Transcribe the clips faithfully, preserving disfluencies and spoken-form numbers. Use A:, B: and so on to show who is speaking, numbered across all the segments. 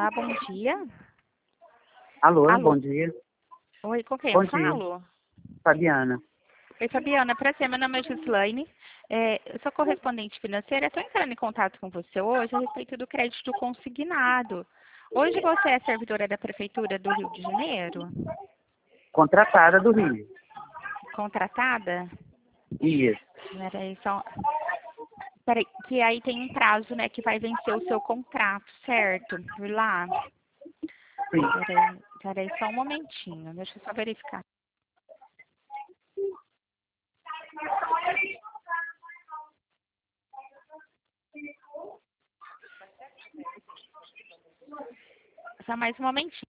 A: Olá, bom dia.
B: Alô,
A: Alô.
B: bom dia.
A: Oi, com quem
B: Bom
A: eu
B: dia.
A: falo?
B: Fabiana.
A: Oi, Fabiana, prazer, meu nome é Gislaine. É, eu sou correspondente financeira, estou entrando em contato com você hoje a respeito do crédito consignado. Hoje você é servidora da Prefeitura do Rio de Janeiro?
B: Contratada do Rio.
A: Contratada?
B: Isso.
A: Peraí, só... Peraí, que aí tem um prazo, né, que vai vencer o seu contrato, certo? Por lá.
B: Sim.
A: Peraí, peraí, só um momentinho, deixa eu só verificar. Só mais um momentinho.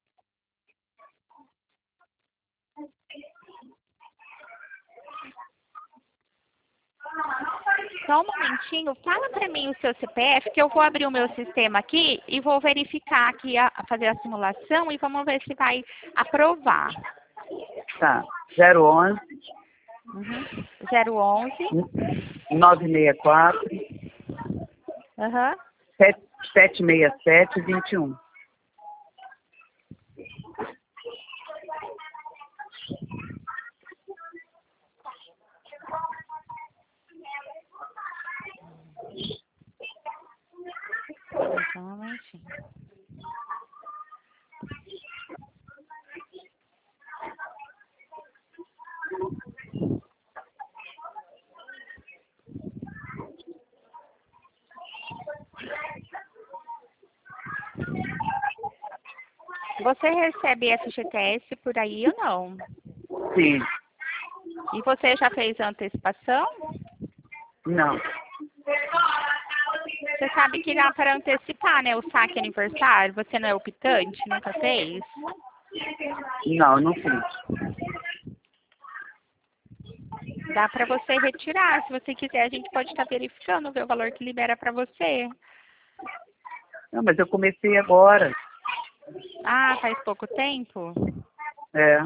A: Só um momentinho, fala para mim o seu C P F, que eu vou abrir o meu sistema aqui e vou verificar aqui, a, fazer a simulação e vamos ver se vai aprovar.
B: Tá. zero onze,
A: Uhum. zero onze.
B: nove seis quatro,
A: Aham.
B: sete seis sete, dois um.
A: Só um momentinho. Você recebe F G T S por aí ou não?
B: Sim.
A: E você já fez a antecipação?
B: Não.
A: Você sabe que dá para antecipar, né? O saque aniversário. Você não é optante? Nunca fez?
B: Não, não fiz.
A: Dá para você retirar. Se você quiser, a gente pode estar verificando, ver o valor que libera para você.
B: Não, mas eu comecei agora.
A: Ah, faz pouco tempo?
B: É.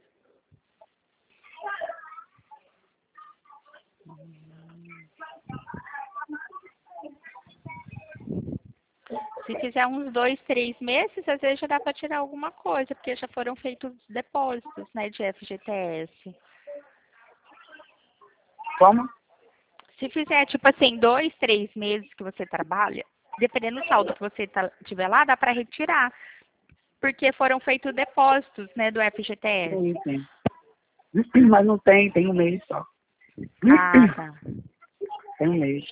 A: Se fizer uns dois, três meses, às vezes já dá para tirar alguma coisa, porque já foram feitos depósitos, né, de F G T S.
B: Como?
A: Se fizer, tipo assim, dois, três meses que você trabalha, dependendo do saldo que você tá, tiver lá, dá para retirar. Porque foram feitos depósitos, né, do F G T S.
B: Sim, sim. Mas não tem, tem um mês só.
A: Ah, tá.
B: Tem um mês.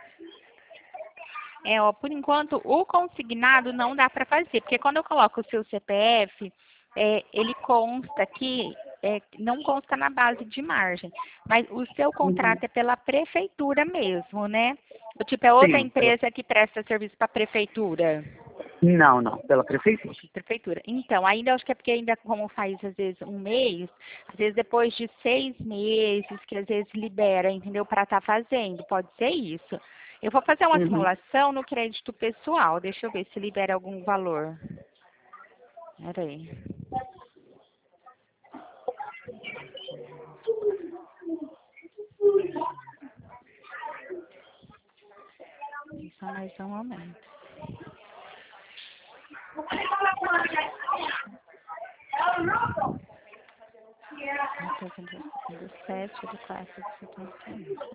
A: É, ó, por enquanto, o consignado não dá para fazer, porque quando eu coloco o seu C P F, é, ele consta aqui, é, não consta na base de margem, mas o seu contrato
B: Uhum.
A: é pela prefeitura mesmo, né? O tipo, é outra
B: Sim. Pela...
A: empresa que presta serviço para a prefeitura.
B: Não, não. Pela prefeitura.
A: Prefeitura. Então, ainda acho que é porque ainda como faz às vezes um mês, às vezes depois de seis meses, que às vezes libera, entendeu? Para estar fazendo, pode ser isso. Eu vou fazer uma
B: Uhum.
A: simulação no crédito pessoal, deixa eu ver se libera algum valor. Peraí. Só mais um momento. Do sete, do quatro, do setenta e um.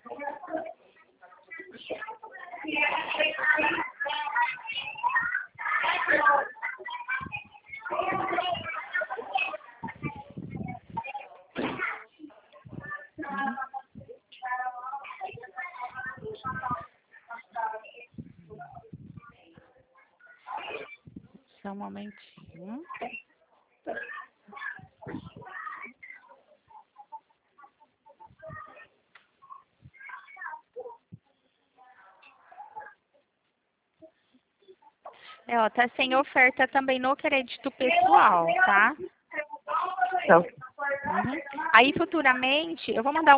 A: Uhum. Só um momentinho. É, ó, tá sem oferta também no crédito pessoal, tá?
B: Então,
A: Uhum. Aí futuramente, eu vou mandar